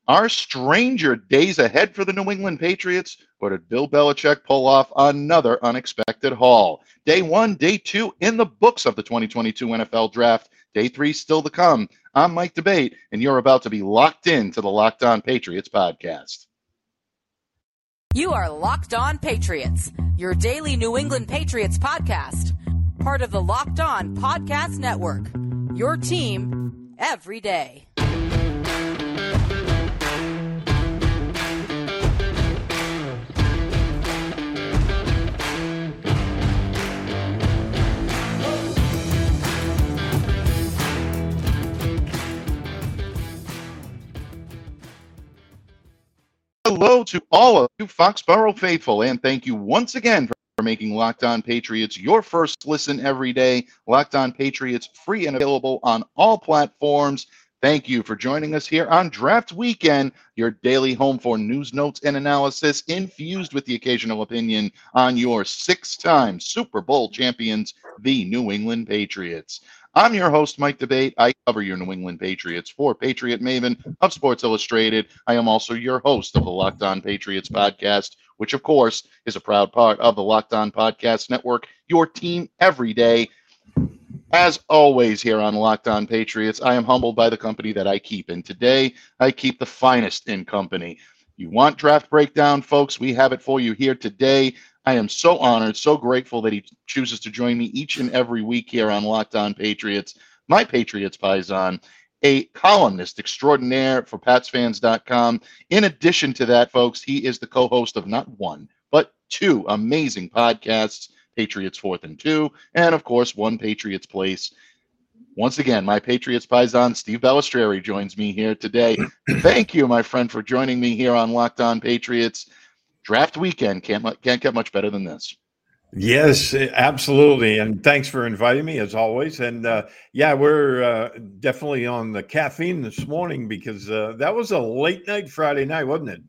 Are stranger days ahead for the New England Patriots, or did Bill Belichick pull off another unexpected haul? Day one, day two in the books of the 2022 NFL Draft. Day three still to come. I'm Mike Debate, and you're about to be locked into the Locked On Patriots podcast. You are Locked On Patriots, your daily New England Patriots podcast. Part of the Locked On Podcast Network, your team every day. Hello to all of you Foxborough faithful, and thank you once again for making Locked On Patriots your first listen every day. Locked On Patriots, free and available on all platforms. Thank you for joining us here on Draft Weekend, your daily home for news, notes, and analysis infused with the occasional opinion on your six-time Super Bowl champions, the New England Patriots. I'm your host, Mike Debate. I cover your New England Patriots for Patriot Maven of Sports Illustrated. I am also your host of the Locked On Patriots podcast, which, of course, is a proud part of the Locked On Podcast Network, your team every day. As always here on Locked On Patriots, I am humbled by the company that I keep. And today, I keep the finest in company. You want draft breakdown, folks? We have it for you here today. I am so honored, so grateful that he chooses to join me each and every week here on Locked On Patriots. My Patriots Paisan, a columnist extraordinaire for PatsFans.com. In addition to that, folks, he is the co-host of not one, but two amazing podcasts, Patriots 4th and 2, and, of course, One Patriots Place. Once again, my Patriots Paisan, Steve Balestrieri, joins me here today. Thank you, my friend, for joining me here on Locked On Patriots. Draft weekend can't get much better than this. Yes, absolutely. And thanks for inviting me, as always. And we're definitely on the caffeine this morning because that was a late night Friday night, wasn't it?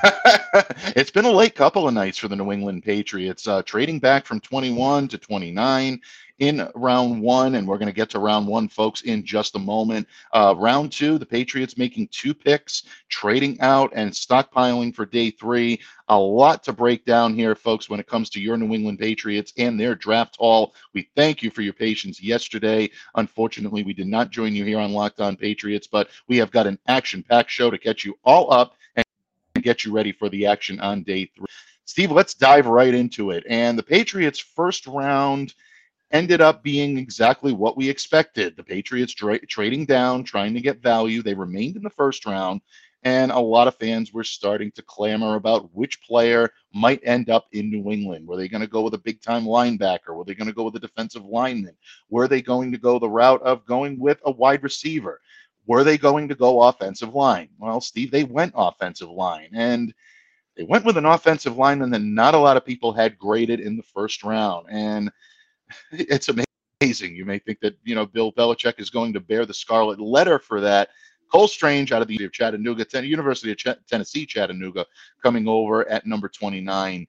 It's been a late couple of nights for the New England Patriots, trading back from 21 to 29 in round one, and we're going to get to round one, folks, in just a moment. Round two, the Patriots making two picks, trading out and stockpiling for day three. A lot to break down here, folks, when it comes to your New England Patriots and their draft haul. We thank you for your patience yesterday. Unfortunately, we did not join you here on Locked On Patriots, but we have got an action-packed show to catch you all up and get you ready for the action on day three. Steve, let's dive right into it. And the Patriots' first round ended up being exactly what we expected. The Patriots trading down, trying to get value. They remained in the first round, and a lot of fans were starting to clamor about which player might end up in New England. Were they going to go with a big-time linebacker? Were they going to go with a defensive lineman? Were they going to go the route of going with a wide receiver? Were they going to go offensive line? Well, Steve, they went offensive line, and they went with an offensive lineman that not a lot of people had graded in the first round. And it's amazing. You may think that, Bill Belichick is going to bear the scarlet letter for that. Cole Strange out of the University of Tennessee, Chattanooga, coming over at number 29.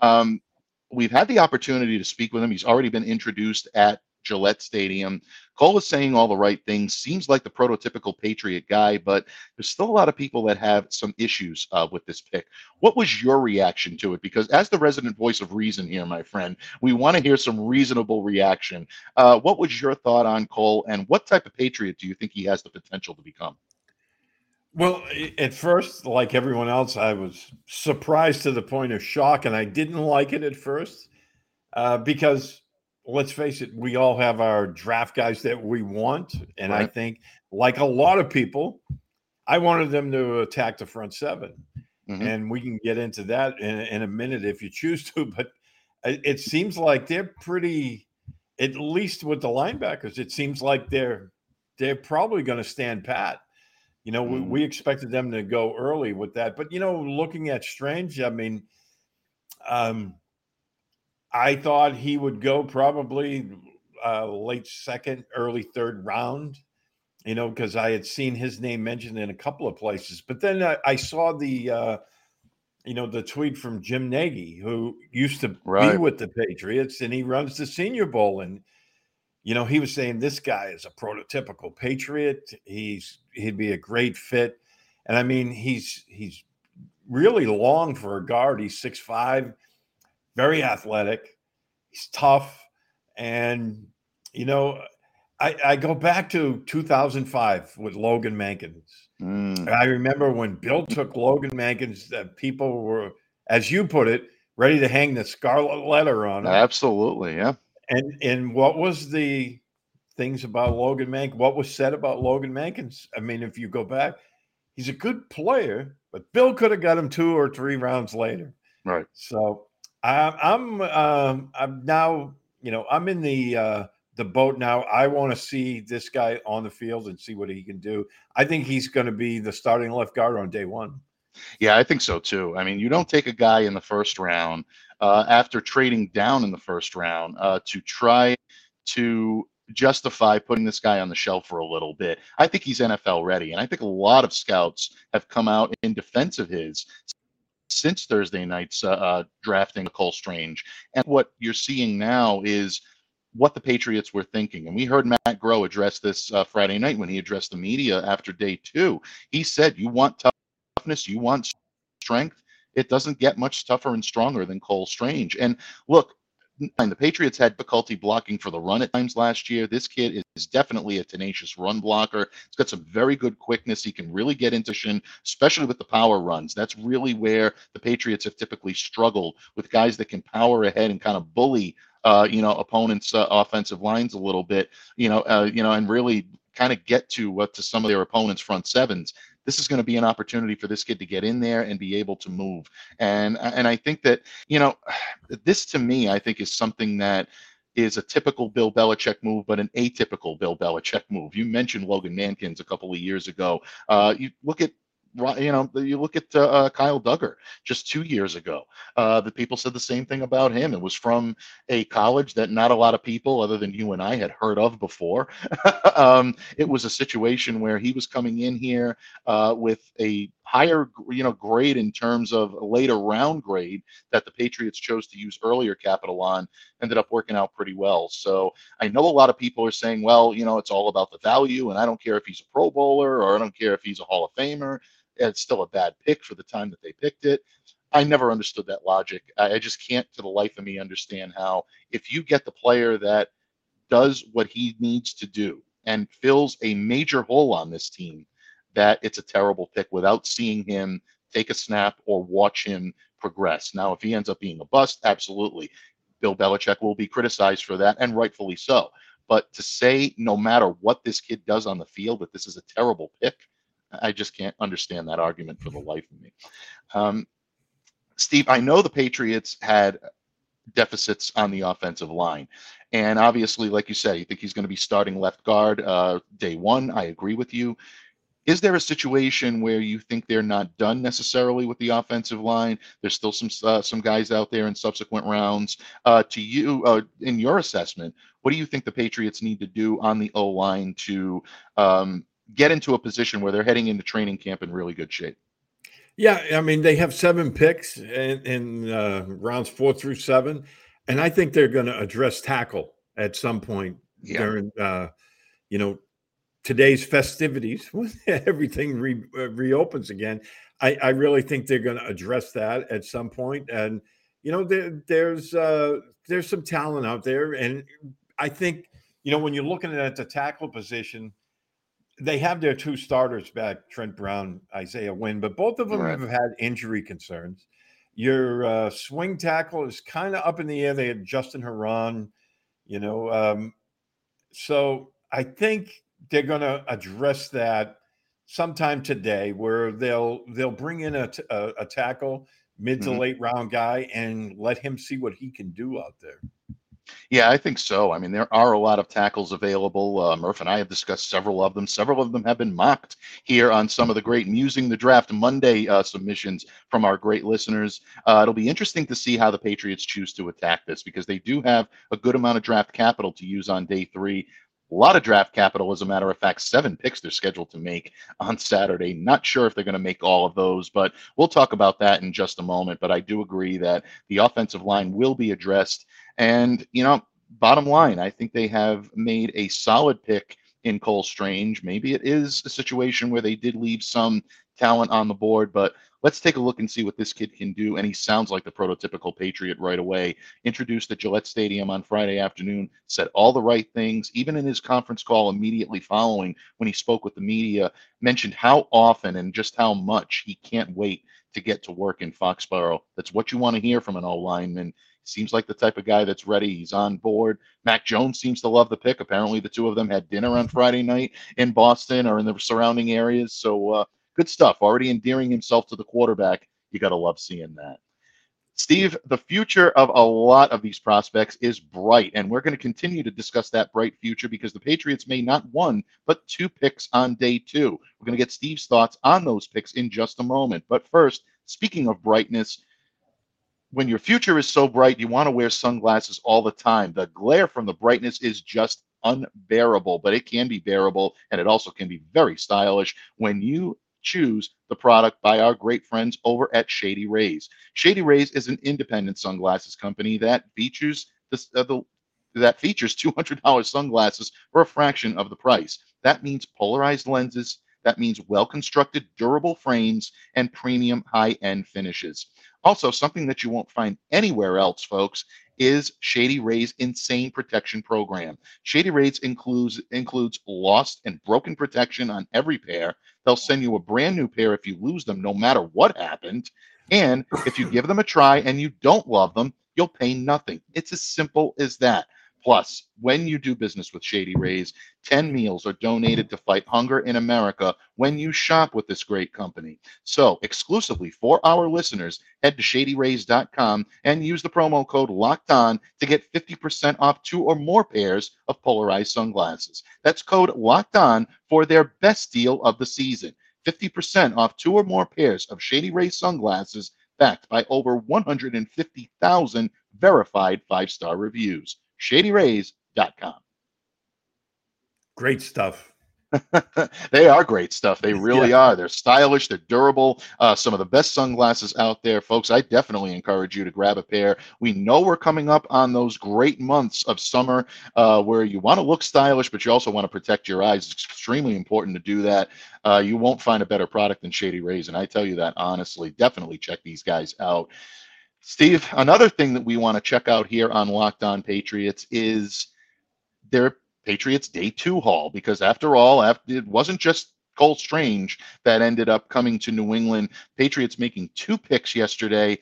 We've had the opportunity to speak with him. He's already been introduced at Gillette Stadium. Cole is saying all the right things, seems like the prototypical Patriot guy, but there's still a lot of people that have some issues with this pick. What was your reaction to it? Because as the resident voice of reason here, my friend, we want to hear some reasonable reaction. What was your thought on Cole, and what type of Patriot do you think he has the potential to become? Well, at first, like everyone else, I was surprised to the point of shock, and I didn't like it at first because let's face it, we all have our draft guys that we want. And right. I think, like a lot of people, I wanted them to attack the front seven. Mm-hmm. And we can get into that in a minute if you choose to. But it seems like they're pretty, at least with the linebackers, it seems like they're probably going to stand pat. We expected them to go early with that. But, looking at Strange, I mean, I thought he would go probably late second, early third round, because I had seen his name mentioned in a couple of places. But then I saw the tweet from Jim Nagy, who used to be with the Patriots, and he runs the Senior Bowl. And, he was saying this guy is a prototypical Patriot. He'd be a great fit. And I mean, he's really long for a guard. He's 6'5", very athletic. He's tough. And, you know, I go back to 2005 with Logan Mankins. I remember when Bill took Logan Mankins, that people were, as you put it, ready to hang the scarlet letter on him. Absolutely, yeah. And what was the things about Logan Mankins? What was said about Logan Mankins? I mean, if you go back, he's a good player, but Bill could have got him 2 or 3 rounds later. Right. So I'm now, you know, I'm in the boat now. I want to see this guy on the field and see what he can do. I think he's going to be the starting left guard on day one. Yeah, I think so too. I mean, you don't take a guy in the first round after trading down in the first round to try to justify putting this guy on the shelf for a little bit. I think he's NFL ready, and I think a lot of scouts have come out in defense of his since Thursday night's drafting Cole Strange. And what you're seeing now is what the Patriots were thinking. And we heard Matt Groh address this Friday night when he addressed the media after day 2. He said, you want toughness, you want strength. It doesn't get much tougher and stronger than Cole Strange. And look, the Patriots had difficulty blocking for the run at times last year. This kid is definitely a tenacious run blocker. He's got some very good quickness. He can really get into action, especially with the power runs. That's really where the Patriots have typically struggled, with guys that can power ahead and kind of bully opponents' offensive lines a little bit, and really kind of get to some of their opponents' front sevens. This is going to be an opportunity for this kid to get in there and be able to move. And I think that, this to me, I think is something that is a typical Bill Belichick move, but an atypical Bill Belichick move. You mentioned Logan Mankins a couple of years ago. You look at Kyle Duggar just 2 years ago. The people said the same thing about him. It was from a college that not a lot of people other than you and I had heard of before. It was a situation where he was coming in here with a higher, grade in terms of a later round grade that the Patriots chose to use earlier capital on. Ended up working out pretty well. So I know a lot of people are saying, well, it's all about the value, and I don't care if he's a Pro Bowler or I don't care if he's a Hall of Famer. It's still a bad pick for the time that they picked it. I never understood that logic. I just can't for the life of me understand how, if you get the player that does what he needs to do and fills a major hole on this team, that it's a terrible pick without seeing him take a snap or watch him progress. Now, if he ends up being a bust, absolutely. Bill Belichick will be criticized for that, and rightfully so. But to say no matter what this kid does on the field that this is a terrible pick, I just can't understand that argument for the life of me. Steve, I know the Patriots had deficits on the offensive line. And obviously, like you said, you think he's going to be starting left guard day one. I agree with you. Is there a situation where you think they're not done necessarily with the offensive line? There's still some guys out there in subsequent rounds. To you, in your assessment, what do you think the Patriots need to do on the O-line to get into a position where they're heading into training camp in really good shape? Yeah, I mean, they have 7 picks in rounds 4 through 7, and I think they're going to address tackle at some point during, today's festivities when everything reopens again. I really think they're going to address that at some point, and there's some talent out there, and I think when you're looking at the tackle position, they have their 2 starters back, Trent Brown, Isaiah Wynn, but both of them have had injury concerns. Your swing tackle is kind of up in the air. They had Justin Herron, so I think they're going to address that sometime today, where they'll bring in a tackle, mid to late round guy, and let him see what he can do out there. Yeah, I think so. I mean, there are a lot of tackles available. Murph and I have discussed several of them. Several of them have been mocked here on some of the great Musing the Draft Monday submissions from our great listeners. It'll be interesting to see how the Patriots choose to attack this, because they do have a good amount of draft capital to use on day 3. A lot of draft capital, as a matter of fact. 7 picks they're scheduled to make on Saturday. Not sure if they're going to make all of those, but we'll talk about that in just a moment. But I do agree that the offensive line will be addressed. And, bottom line, I think they have made a solid pick in Cole Strange. Maybe it is a situation where they did leave some talent on the board, but let's take a look and see what this kid can do. And he sounds like the prototypical Patriot right away. Introduced at Gillette Stadium on Friday afternoon, said all the right things, even in his conference call immediately following when he spoke with the media, mentioned how often and just how much he can't wait to get to work in Foxborough. That's what you want to hear from an O-lineman. Seems like the type of guy that's ready. He's on board. Mac Jones seems to love the pick. Apparently, the two of them had dinner on Friday night in Boston or in the surrounding areas. So good stuff. Already endearing himself to the quarterback. You got to love seeing that. Steve, the future of a lot of these prospects is bright, and we're going to continue to discuss that bright future because the Patriots made not one, but 2 picks on day 2. We're going to get Steve's thoughts on those picks in just a moment. But first, speaking of brightness, when your future is so bright, you want to wear sunglasses all the time. The glare from the brightness is just unbearable, but it can be bearable, and it also can be very stylish when you choose the product by our great friends over at Shady Rays. Shady Rays is an independent sunglasses company that features $200 sunglasses for a fraction of the price. That means polarized lenses. That means well-constructed, durable frames and premium high-end finishes. Also, something that you won't find anywhere else, folks, is Shady Rays' Insane Protection Program. Shady Rays includes lost and broken protection on every pair. They'll send you a brand new pair if you lose them, no matter what happened. And if you give them a try and you don't love them, you'll pay nothing. It's as simple as that. Plus, when you do business with Shady Rays, 10 meals are donated to fight hunger in America when you shop with this great company. So, exclusively for our listeners, head to shadyrays.com and use the promo code LOCKEDON to get 50% off 2 or more pairs of polarized sunglasses. That's code LOCKEDON for their best deal of the season. 50% off 2 or more pairs of Shady Rays sunglasses backed by over 150,000 verified 5-star reviews. ShadyRays.com. Great stuff. They are great stuff. They really are. They're stylish. They're durable. Some of the best sunglasses out there, folks. I definitely encourage you to grab a pair. We know we're coming up on those great months of summer where you want to look stylish, but you also want to protect your eyes. It's extremely important to do that. You won't find a better product than Shady Rays, and I tell you that honestly. Definitely check these guys out. Steve, another thing that we want to check out here on Locked On Patriots is their Patriots Day 2 haul, because after all, it wasn't just Cole Strange that ended up coming to New England. Patriots making 2 picks yesterday.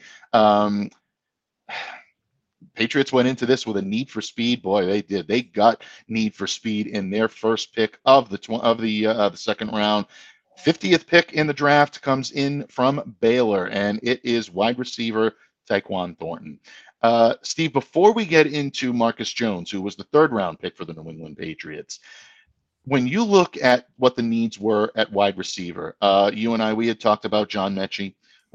Patriots went into this with a need for speed. Boy, they did. They got need for speed in their first pick of the second round. 50th pick in the draft comes in from Baylor, and it is wide receiver Tyquan Thornton. Steve, before we get into Marcus Jones, who was the 3rd-round pick for the New England Patriots, when you look at what the needs were at wide receiver, you and I, we had talked about John Mechie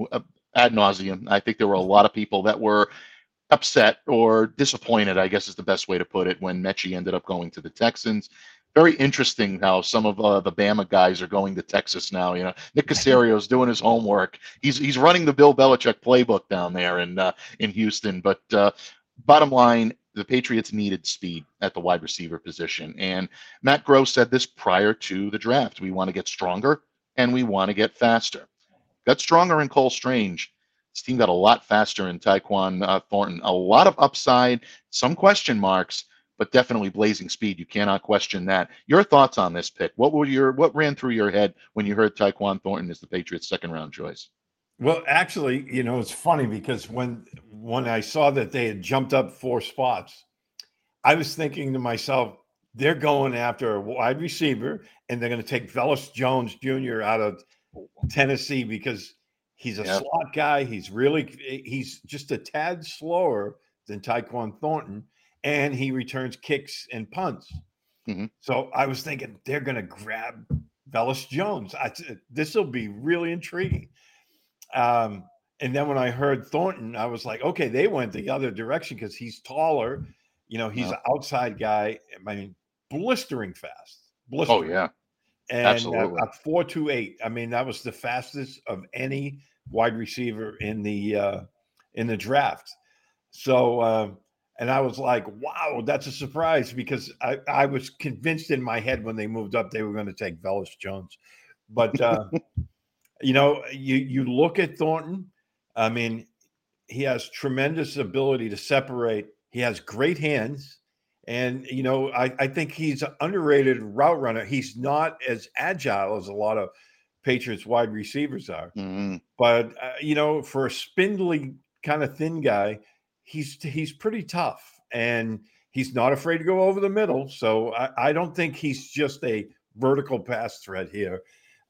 ad nauseum. I think there were a lot of people that were upset or disappointed, I guess is the best way to put it, when Mechie ended up going to the Texans. Very interesting how some of the Bama guys are going to Texas now. You know, Nick Caserio's doing his homework. He's running the Bill Belichick playbook down there in Houston. But bottom line, the Patriots needed speed at the wide receiver position. And Matt Gross said this prior to the draft. We want to get stronger and we want to get faster. Got stronger in Cole Strange. This team got a lot faster in Tyquan Thornton. A lot of upside, some question marks, but definitely blazing speed. You cannot question that. Your thoughts on this pick? What ran through your head when you heard Tyquan Thornton is the Patriots' 2nd-round choice? Well, actually, it's funny because when I saw that they had jumped up 4 spots, I was thinking to myself, they're going after a wide receiver, and they're going to take Velus Jones Jr. out of Tennessee because he's a slot guy. He's just a tad slower than Tyquan Thornton, and he returns kicks and punts. Mm-hmm. So I was thinking they're going to grab Velus Jones. This will be really intriguing. And then when I heard Thornton, I was like, okay, they went the other direction because he's taller. He's an outside guy. I mean, blistering fast. Blistering. Oh, yeah. And absolutely. 4.28. I mean, that was the fastest of any wide receiver in the draft. So, And I was like, wow, that's a surprise, because I was convinced in my head when they moved up, they were going to take Velus Jones. But, you look at Thornton. I mean, he has tremendous ability to separate. He has great hands. And, I think he's an underrated route runner. He's not as agile as a lot of Patriots wide receivers are. Mm-hmm. But, for a spindly kind of thin guy, he's pretty tough. And he's not afraid to go over the middle. So I don't think he's just a vertical pass threat here.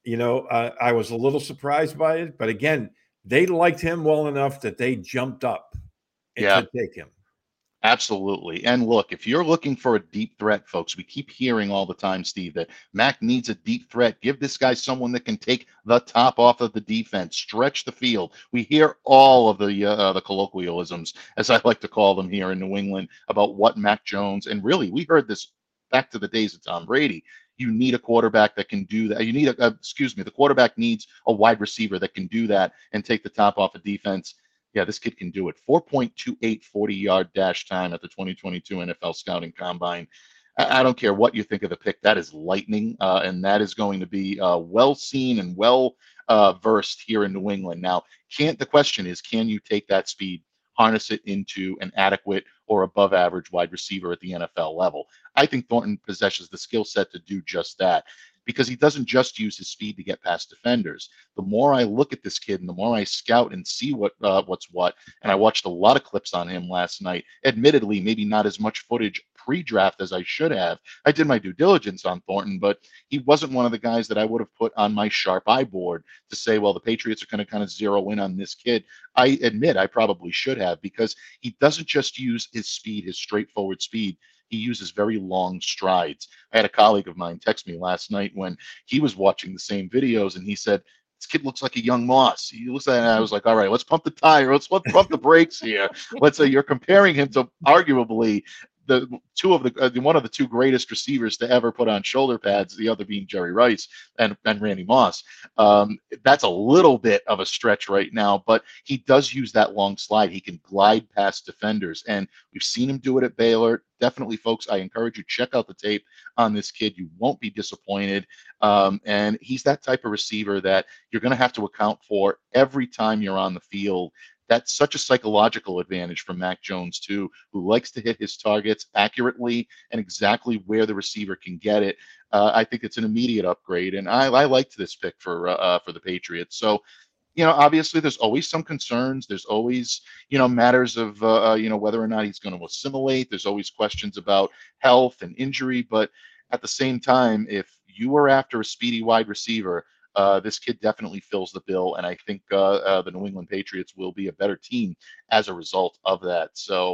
I was a little surprised by it. But again, they liked him well enough that they jumped up to take him. Absolutely. And look, if you're looking for a deep threat, folks, we keep hearing all the time, Steve, that Mac needs a deep threat. Give this guy someone that can take the top off of the defense, stretch the field. We hear all of the colloquialisms, as I like to call them here in New England, about what Mac Jones, and really, we heard this back to the days of Tom Brady. You need a quarterback that can do that. You need the quarterback needs a wide receiver that can do that and take the top off of defense. Yeah, this kid can do it. 4.28 40-yard dash time at the 2022 NFL Scouting Combine. I don't care what you think of the pick. That is lightning, and that is going to be well seen and well versed here in New England. Now, the question is, can you take that speed, harness it into an adequate or above average wide receiver at the NFL level? I think Thornton possesses the skill set to do just that, because he doesn't just use his speed to get past defenders. The more I look at this kid and the more I scout and see what's what, and I watched a lot of clips on him last night, admittedly, maybe not as much footage pre-draft as I should have. I did my due diligence on Thornton, but he wasn't one of the guys that I would have put on my sharp eye board to say, well, the Patriots are going to kind of zero in on this kid. I admit I probably should have, because he doesn't just use his speed, his straightforward speed. He uses very long strides. I had a colleague of mine text me last night when he was watching the same videos, and he said, this kid looks like a young Moss. He looks like, and I was like, all right, let's pump the tire. Let's pump the brakes here. Let's say you're comparing him to arguably one of the two greatest receivers to ever put on shoulder pads, the other being Jerry Rice and Randy Moss. That's a little bit of a stretch right now, but he does use that long slide. He can glide past defenders, and we've seen him do it at Baylor. Definitely, folks, I encourage you, check out the tape on this kid. You won't be disappointed. And he's that type of receiver that you're going to have to account for every time you're on the field. That's such a psychological advantage from Mac Jones, too, who likes to hit his targets accurately and exactly where the receiver can get it. I think it's an immediate upgrade, and I liked this pick for the Patriots. So, obviously there's always some concerns. There's always, matters of, whether or not he's going to assimilate. There's always questions about health and injury. But at the same time, if you were after a speedy wide receiver, this kid definitely fills the bill, and I think the New England Patriots will be a better team as a result of that. So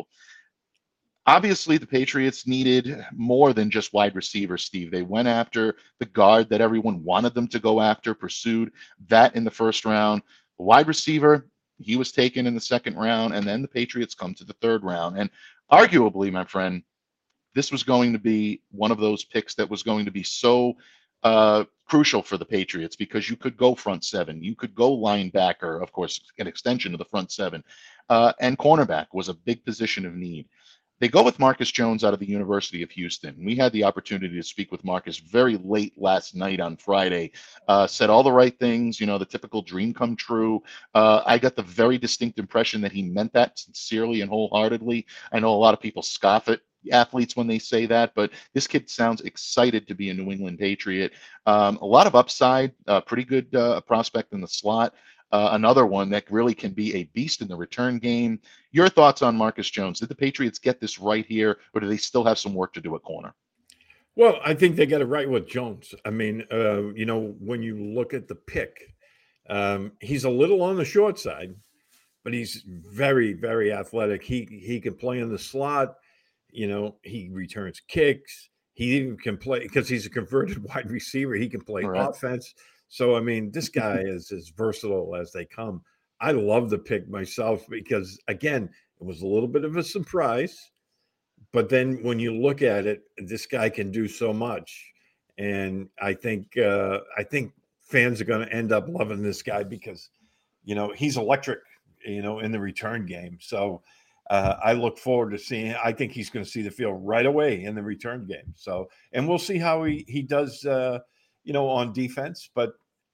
obviously the Patriots needed more than just wide receiver, Steve. They went after the guard that everyone wanted them to go after, pursued that in the first round. The wide receiver, he was taken in the second round, and then the Patriots come to the third round. And arguably, my friend, this was going to be one of those picks that was going to be so crucial for the Patriots, because you could go front seven, you could go linebacker, of course, an extension of the front seven, and cornerback was a big position of need. They go with Marcus Jones out of the University of Houston. We had the opportunity to speak with Marcus very late last night on Friday, said all the right things, the typical dream come true. I got the very distinct impression that he meant that sincerely and wholeheartedly. I know a lot of people scoff at athletes when they say that, but this kid sounds excited to be a New England Patriot. A lot of upside, pretty good prospect in the slot. Another one that really can be a beast in the return game. Your thoughts on Marcus Jones? Did the Patriots get this right here, or do they still have some work to do at corner? Well, I think they got it right with Jones. I mean, when you look at the pick, he's a little on the short side, but he's very, very athletic. He can play in the slot. He returns kicks. He even can play, because he's a converted wide receiver. He can play offense. So, I mean, this guy is as versatile as they come. I love the pick myself because, again, it was a little bit of a surprise. But then when you look at it, this guy can do so much. And I think fans are going to end up loving this guy because, he's electric, in the return game. So I look forward to seeing. I think he's going to see the field right away in the return game. So, and we'll see how he does, on defense. But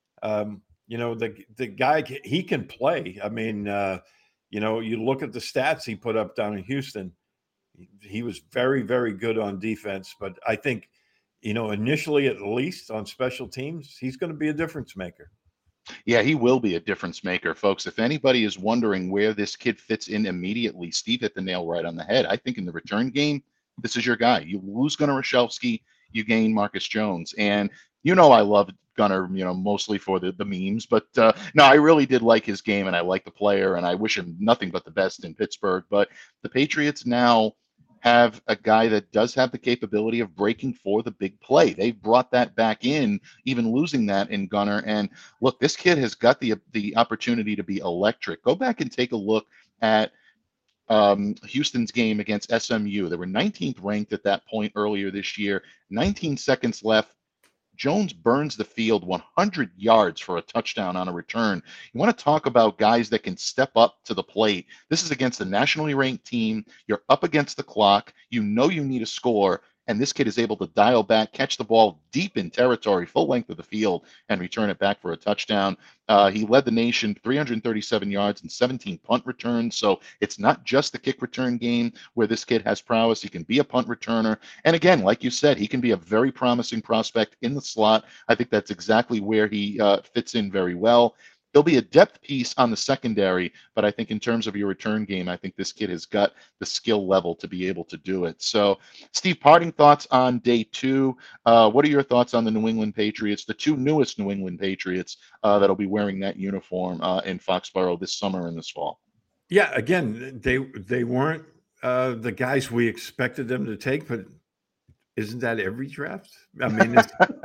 the guy, he can play. I mean, you look at the stats he put up down in Houston. He was very, very good on defense. But I think, initially at least on special teams, he's going to be a difference maker. Yeah, he will be a difference maker, folks. If anybody is wondering where this kid fits in immediately, Steve hit the nail right on the head. I think in the return game, this is your guy. You lose Gunnar Olszewski, you gain Marcus Jones. And I love Gunnar, mostly for the memes. But no, I really did like his game, and I like the player, and I wish him nothing but the best in Pittsburgh. But the Patriots now have a guy that does have the capability of breaking for the big play. They've brought that back in, even losing that in Gunnar. And look, this kid has got the opportunity to be electric. Go back and take a look at Houston's game against SMU. They were 19th ranked at that point earlier this year. 19 seconds left. Jones burns the field 100 yards for a touchdown on a return. You want to talk about guys that can step up to the plate. This is against a nationally ranked team. You're up against the clock. You need a score. And this kid is able to dial back, catch the ball deep in territory, full length of the field, and return it back for a touchdown. He led the nation 337 yards and 17 punt returns. So it's not just the kick return game where this kid has prowess. He can be a punt returner. And again, like you said, he can be a very promising prospect in the slot. I think that's exactly where he fits in very well. There'll be a depth piece on the secondary, but I think in terms of your return game, I think this kid has got the skill level to be able to do it. So, Steve, parting thoughts on day 2. What are your thoughts on the New England Patriots, the 2 newest New England Patriots that'll be wearing that uniform in Foxborough this summer and this fall? Yeah, again, they weren't the guys we expected them to take, but isn't that every draft? I mean,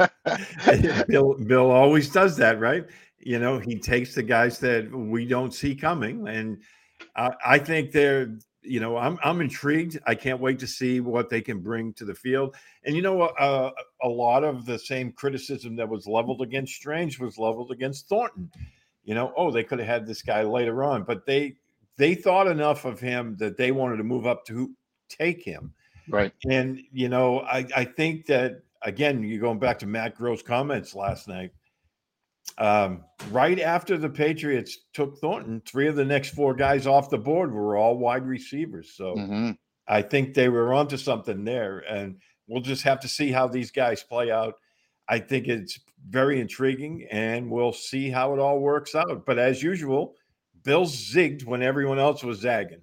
Bill always does that, right? He takes the guys that we don't see coming, and I think they're. I'm intrigued. I can't wait to see what they can bring to the field. And a lot of the same criticism that was leveled against Strange was leveled against Thornton. They could have had this guy later on, but they thought enough of him that they wanted to move up to take him. Right. And I think that again, you're going back to Matt Groh's comments last night. Right after the Patriots took Thornton, 3 of the next 4 guys off the board were all wide receivers. So I think they were onto something there, and we'll just have to see how these guys play out. I think it's very intriguing, and we'll see how it all works out. But as usual, Bill zigged when everyone else was zagging.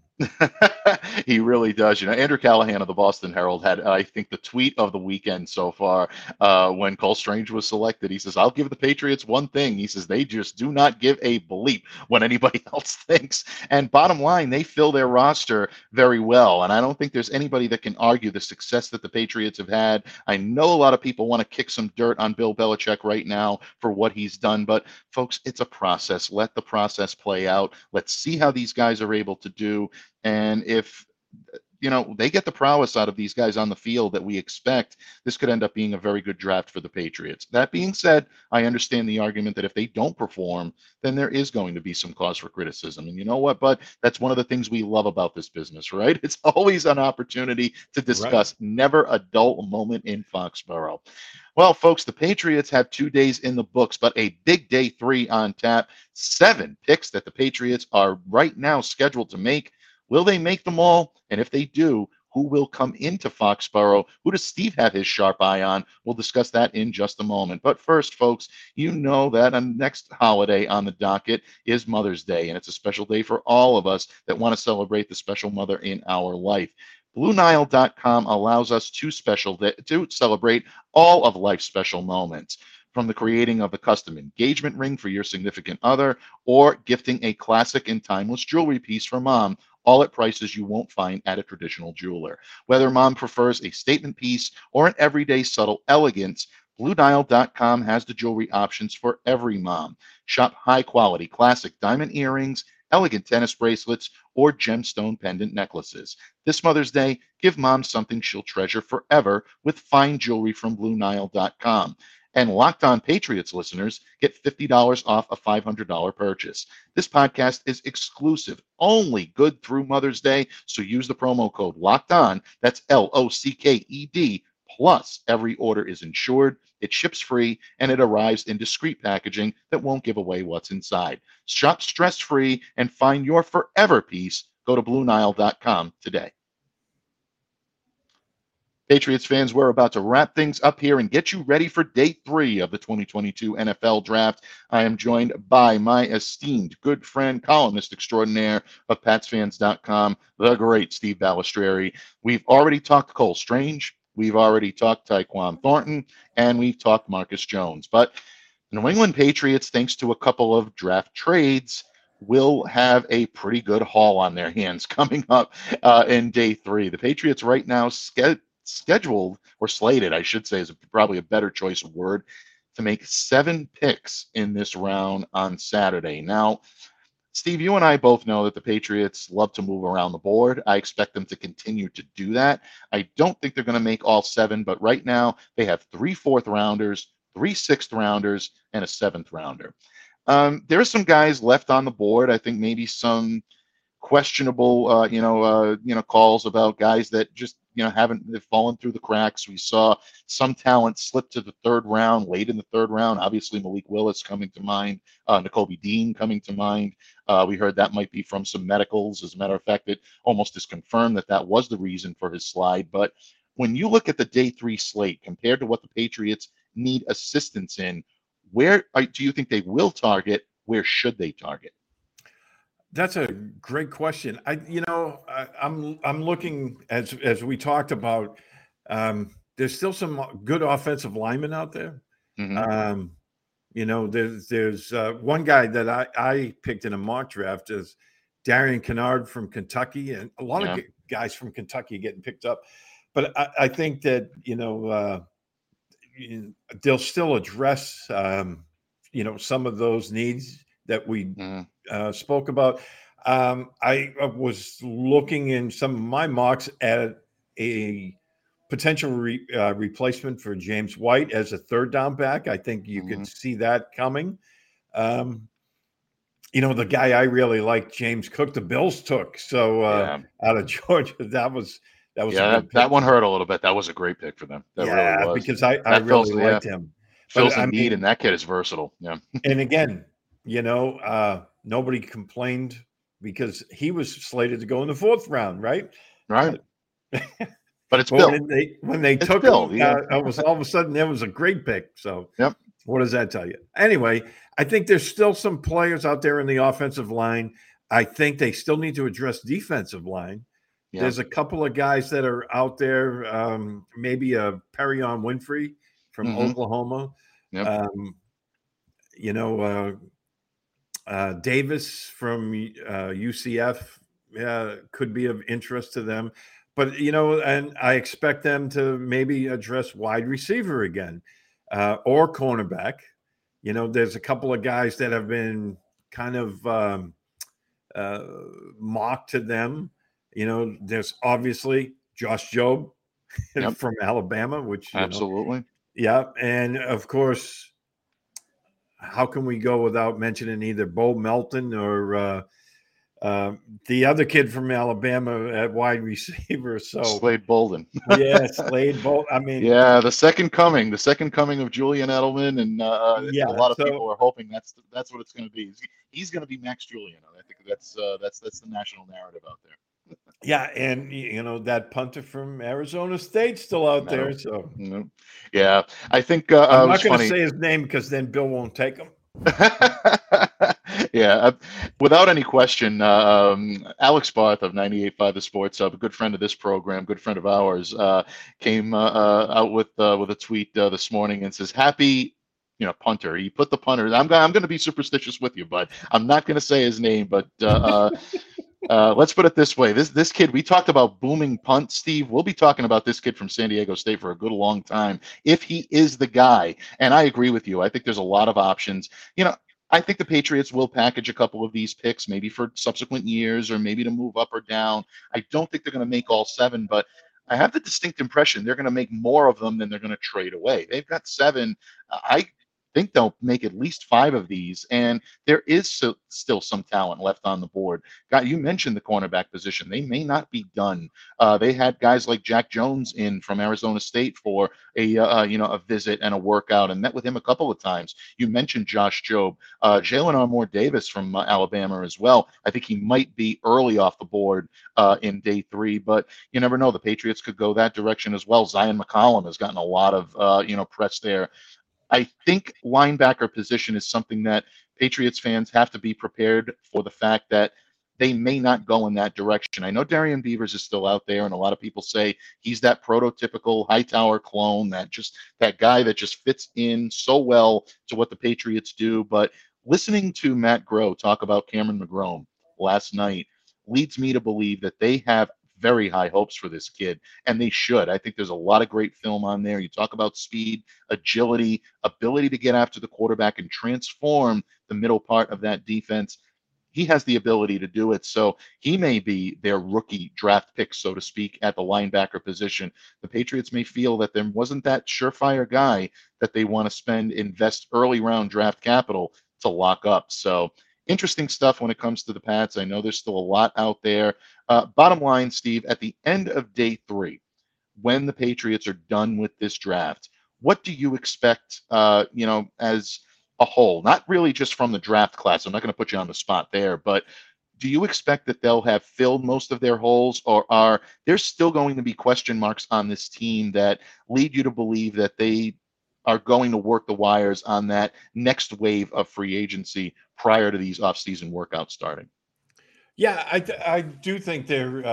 He really does. Andrew Callahan of the Boston Herald had, I think, the tweet of the weekend so far when Cole Strange was selected. He says, I'll give the Patriots one thing. He says, they just do not give a bleep when anybody else thinks. And bottom line, they fill their roster very well. And I don't think there's anybody that can argue the success that the Patriots have had. I know a lot of people want to kick some dirt on Bill Belichick right now for what he's done. But folks, it's a process. Let the process play out. Let's see how these guys are able to do. And if they get the prowess out of these guys on the field that we expect, this could end up being a very good draft for the Patriots. That being said, I understand the argument that if they don't perform, then there is going to be some cause for criticism. And you know what, Bud? That's one of the things we love about this business, right? It's always an opportunity to discuss, right. Never a dull moment in Foxborough. Well, folks, the Patriots have 2 days in the books, but a big day 3 on tap. 7 picks that the Patriots are right now scheduled to make. Will they make them all? And if they do, who will come into Foxborough? Who does Steve have his sharp eye on? We'll discuss that in just a moment. But first, folks, you know that the next holiday on the docket is Mother's Day, and it's a special day for all of us that want to celebrate the special mother in our life. BlueNile.com allows us to celebrate all of life's special moments. From the creating of a custom engagement ring for your significant other or gifting a classic and timeless jewelry piece for mom, all at prices you won't find at a traditional jeweler. Whether mom prefers a statement piece or an everyday subtle elegance, BlueNile.com has the jewelry options for every mom. Shop high-quality classic diamond earrings, elegant tennis bracelets, or gemstone pendant necklaces. This Mother's Day, give mom something she'll treasure forever with fine jewelry from BlueNile.com. And Locked On Patriots listeners get $50 off a $500 purchase. This podcast is exclusive, only good through Mother's Day, so use the promo code Locked On. That's LOCKED. Plus, every order is insured, it ships free, and it arrives in discreet packaging that won't give away what's inside. Shop stress-free and find your forever peace. Go to BlueNile.com today. Patriots fans, we're about to wrap things up here and get you ready for day 3 of the 2022 NFL Draft. I am joined by my esteemed good friend, columnist extraordinaire of PatsFans.com, the great Steve Balistreri. We've already talked Cole Strange, we've already talked Tyquan Thornton, and we've talked Marcus Jones. But the New England Patriots, thanks to a couple of draft trades, will have a pretty good haul on their hands coming up in day 3. The Patriots right now scheduled, or slated, I should say, is probably a better choice of word, to make 7 picks in this round on Saturday. Now, Steve, you and I both know that the Patriots love to move around the board. I expect them to continue to do that. I don't think they're going to make all 7, but right now they have 3 4th-rounders, 3 6th-rounders, and a 7th-rounder. There are some guys left on the board. I think maybe some questionable, calls about guys that just, haven't fallen through the cracks. We saw some talent slip to the 3rd round, late in the 3rd round. Obviously, Malik Willis coming to mind, Nakobe Dean coming to mind. We heard that might be from some medicals. As a matter of fact, it almost is confirmed that that was the reason for his slide. But when you look at the day 3 slate compared to what the Patriots need assistance in, where do you think they will target? Where should they target? That's a great question. I'm looking, as we talked about. There's still some good offensive linemen out there. Mm-hmm. There's one guy that I picked in a mock draft is Darian Kennard from Kentucky, and a lot of guys from Kentucky getting picked up. But I think that they'll still address some of those needs that we spoke about. I was looking in some of my mocks at a potential replacement for James White as a 3rd down back. I think you could see that coming. The guy I really like, James Cook, the Bills took. So out of Georgia, that was that one hurt a little bit. That was a great pick for them. That really was. Because I really liked him. Fills a need, and that kid is versatile. Yeah. And again, nobody complained because he was slated to go in the 4th round, right? Right. But it's Bill. When they took Bill, him, it was all of a sudden it was a great pick. So what does that tell you? Anyway, I think there's still some players out there in the offensive line. I think they still need to address defensive line. Yeah. There's a couple of guys that are out there, maybe a Perion Winfrey from Oklahoma. Yep. Davis from UCF could be of interest to them. But, and I expect them to maybe address wide receiver again or cornerback. There's a couple of guys that have been kind of mocked to them. There's obviously Josh Jobe from Alabama, which absolutely. And of course, how can we go without mentioning either Bo Melton or the other kid from Alabama at wide receiver? So Slade Bolden. Slade Bolden. I mean, the second coming of Julian Edelman, and a lot of people are hoping that's what it's going to be. He's going to be Max Julian. I think that's the national narrative out there. Yeah, and that punter from Arizona State still out there. So yeah, I think I'm not going to say his name because then Bill won't take him. Without any question, Alex Barth of 98.5 The Sports Hub, a good friend of this program, good friend of ours, came out with a tweet this morning and says, "Happy." Punter. He put the punter. I'm going to be superstitious with you, but I'm not going to say his name. But let's put it this way: this kid, we talked about booming punt, Steve. We'll be talking about this kid from San Diego State for a good long time if he is the guy. And I agree with you. I think there's a lot of options. I think the Patriots will package a couple of these picks, maybe for subsequent years or maybe to move up or down. I don't think they're going to make all 7, but I have the distinct impression they're going to make more of them than they're going to trade away. They've got 7. I think they'll make at least 5 of these, and there is still some talent left on the board. God, you mentioned the cornerback position. They may not be done. They had guys like Jack Jones in from Arizona State for a visit and a workout, and met with him a couple of times. You mentioned Josh Jobe, Jalen Armour Davis from Alabama as well. I think he might be early off the board in day 3, but you never know. The Patriots could go that direction as well. Zion McCollum has gotten a lot of press there. I think linebacker position is something that Patriots fans have to be prepared for the fact that they may not go in that direction. I know Darian Beavers is still out there, and a lot of people say he's that prototypical Hightower clone, that guy that just fits in so well to what the Patriots do. But listening to Matt Groh talk about Cameron McGrone last night leads me to believe that they have very high hopes for this kid, and they should. I think there's a lot of great film on there. You talk about speed, agility, ability to get after the quarterback and transform the middle part of that defense. He has the ability to do it. So he may be their rookie draft pick, so to speak, at the linebacker position. The Patriots may feel that there wasn't that surefire guy that they want to invest early round draft capital to lock up. So interesting stuff when it comes to the Pats. I know there's still a lot out there. Bottom line, Steve, at the end of day 3, when the Patriots are done with this draft, what do you expect, as a whole? Not really just from the draft class. I'm not going to put you on the spot there, but do you expect that they'll have filled most of their holes, or are there still going to be question marks on this team that lead you to believe that they are going to work the wires on that next wave of free agency prior to these offseason workouts starting? Yeah, I do think they're,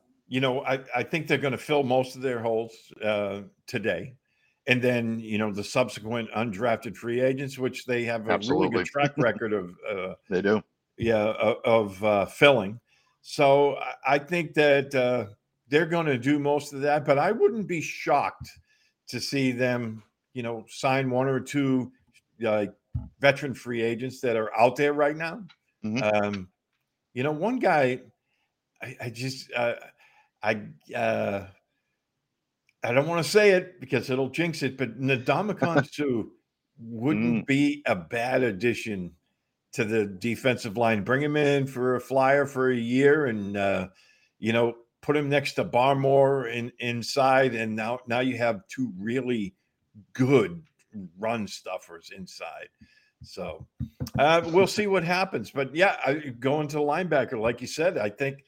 I think they're going to fill most of their holes today. And then, the subsequent undrafted free agents, which they have a Absolutely. really good track record of. They do. Yeah, of filling. So I think that they're going to do most of that, but I wouldn't be shocked to see them, sign 1 or 2 veteran free agents that are out there right now. Mhm. One guy, I don't want to say it because it'll jinx it, but Ndamukong Suh wouldn't be a bad addition to the defensive line. Bring him in for a flyer for a year, and put him next to Barmore inside, and now you have 2 really good run stuffers inside. So we'll see what happens. But yeah, going to linebacker, like you said, I think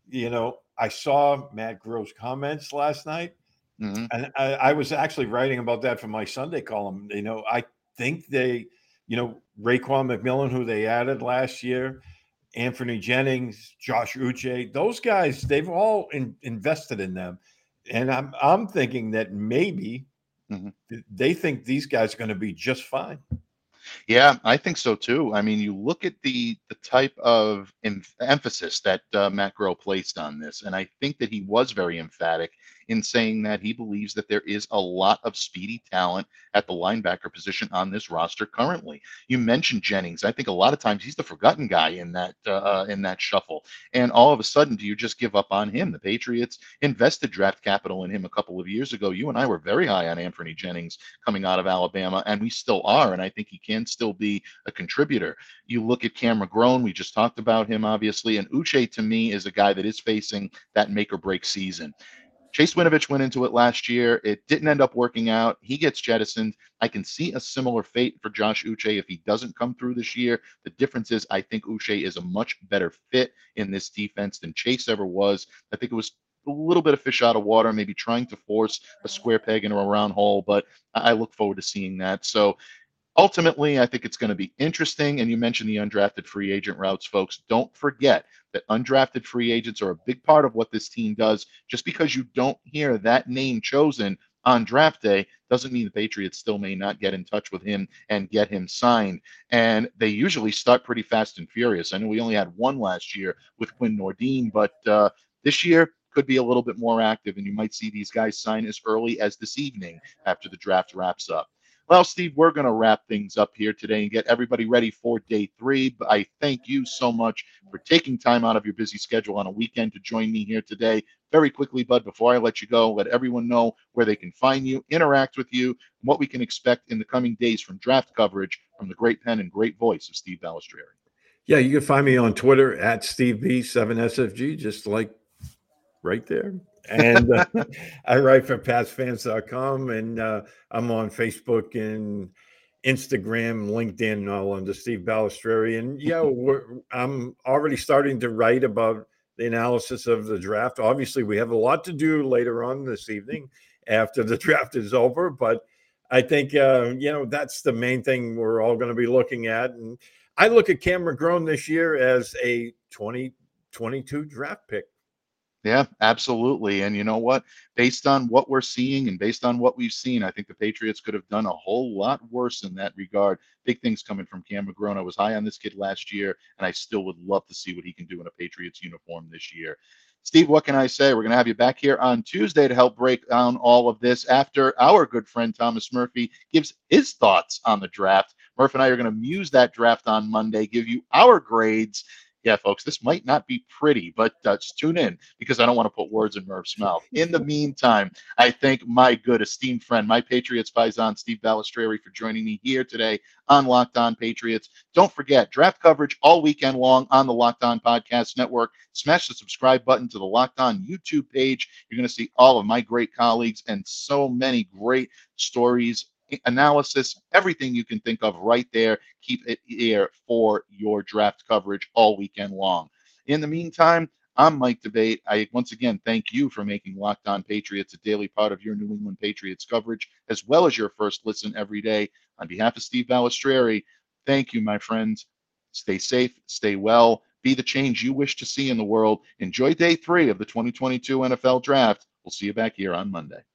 I saw Matt Groh's comments last night. Mm-hmm. And I was actually writing about that for my Sunday column. I think they, Raekwon McMillan, who they added last year, Anthony Jennings, Josh Uche, those guys, they've all invested in them. And I'm thinking that maybe they think these guys are going to be just fine. Yeah, I think so too. I mean, you look at the type of emphasis that Matt Groh placed on this, and I think that he was very emphatic in saying that he believes that there is a lot of speedy talent at the linebacker position on this roster currently. You mentioned Jennings. I think a lot of times he's the forgotten guy in that shuffle, and all of a sudden, do you just give up on him? The Patriots invested draft capital in him a couple of years ago. You and I were very high on Anthony Jennings coming out of Alabama, and we still are, and I think he can still be a contributor. You look at Cam McGrone, we just talked about him, obviously, and Uche, to me, is a guy that is facing that make or break season. Chase Winovich went into it last year. It didn't end up working out. He gets jettisoned. I can see a similar fate for Josh Uche if he doesn't come through this year. The difference is I think Uche is a much better fit in this defense than Chase ever was. I think it was a little bit of fish out of water, maybe trying to force a square peg into a round hole, but I look forward to seeing that. So ultimately, I think it's going to be interesting. And you mentioned the undrafted free agent routes, folks. Don't forget that undrafted free agents are a big part of what this team does. Just because you don't hear that name chosen on draft day doesn't mean the Patriots still may not get in touch with him and get him signed. And they usually start pretty fast and furious. I know we only had 1 last year with Quinn Nordin, but this year could be a little bit more active, and you might see these guys sign as early as this evening after the draft wraps up. Well, Steve, we're going to wrap things up here today and get everybody ready for day 3. But I thank you so much for taking time out of your busy schedule on a weekend to join me here today. Very quickly, Bud, before I let you go, let everyone know where they can find you, interact with you, and what we can expect in the coming days from draft coverage from the great pen and great voice of Steve Balestrieri. Yeah, you can find me on Twitter at SteveB7SFG, just like right there. And I write for PatsFans.com, and I'm on Facebook and Instagram, LinkedIn, and all under Steve Balestrieri. And yeah, I'm already starting to write about the analysis of the draft. Obviously, we have a lot to do later on this evening after the draft is over, but I think that's the main thing we're all going to be looking at. And I look at Cam McGrone this year as a 2022 draft pick. Yeah, absolutely. And you know what? Based on what we're seeing and based on what we've seen, I think the Patriots could have done a whole lot worse in that regard. Big things coming from Cam McGrone. I was high on this kid last year, and I still would love to see what he can do in a Patriots uniform this year. Steve, what can I say? We're going to have you back here on Tuesday to help break down all of this after our good friend Thomas Murphy gives his thoughts on the draft. Murph and I are going to muse that draft on Monday, give you our grades. Yeah, folks, this might not be pretty, but just tune in because I don't want to put words in Murph's mouth. In the meantime, I thank my good esteemed friend, my Patriots paisan, Steve Balestrieri, for joining me here today on Locked On Patriots. Don't forget, draft coverage all weekend long on the Locked On Podcast Network. Smash the subscribe button to the Locked On YouTube page. You're going to see all of my great colleagues and so many great stories, analysis, everything you can think of right there. Keep it here for your draft coverage all weekend long. In the meantime, I'm Mike Debate. I once again thank you for making Locked On Patriots a daily part of your New England Patriots coverage, as well as your first listen every day. On behalf of Steve Balestrieri, thank you, my friends. Stay safe, stay well, be the change you wish to see in the world. Enjoy day 3 of the 2022 NFL Draft. We'll see you back here on Monday.